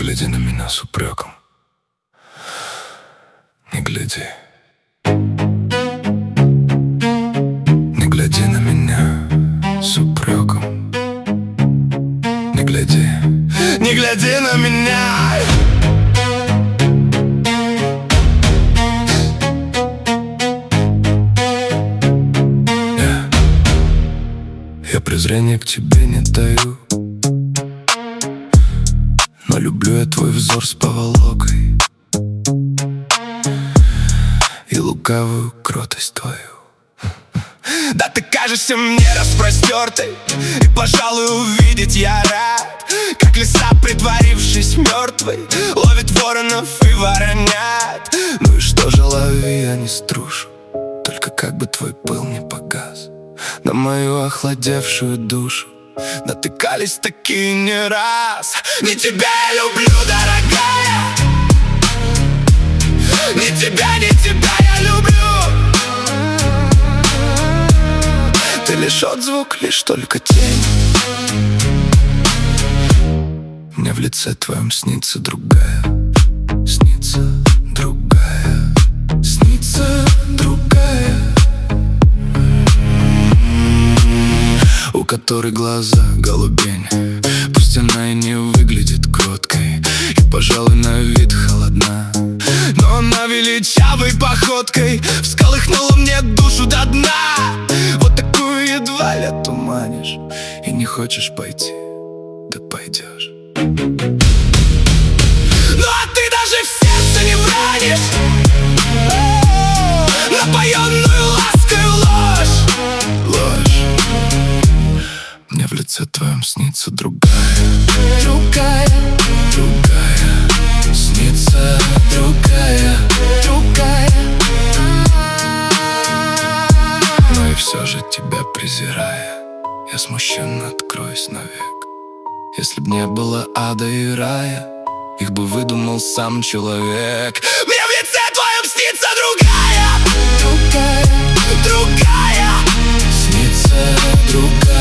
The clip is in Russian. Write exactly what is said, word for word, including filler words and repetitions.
гляди на меня с упреком. Не гляди. Не гляди на меня с упреком. Не гляди. Не гляди на меня. Я, я презрения к тебе не даю, но люблю я твой взор с поволокой и лукавую кротость твою. Да ты кажешься мне распростертой, и, пожалуй, увидеть я рад, как лиса, притворившись мертвой, ловит воронов и воронят. Ну и что же, лови, я не струшу, только как бы твой пыл не погас на мою охладевшую душу. Натыкались такие не раз. Не тебя я люблю, дорогая, не тебя, не тебя я люблю. Ты лишь отзвук, лишь только тень. Мне в лице твоем снится другая, снится другая, снится другая, у которой глаза голубень. Пусть она и не выглядит кроткой, и, пожалуй, на вид холодна, но она величавой походкой всколыхнула мне душу до дна. Вот такую едва ли отуманишь, и не хочешь пойти, да пойдешь. Ну а ты даже в сердце не вранишь напоенную ласкою ложь. Ложь. Мне в лице твоем снится другая, другая, другая, снится другая, другая. Но и все же тебя презирая, я смущенно откроюсь навек. Если б не было ада и рая, их бы выдумал сам человек. Мне в лице твоем снится другая, другая, другая, снится другая.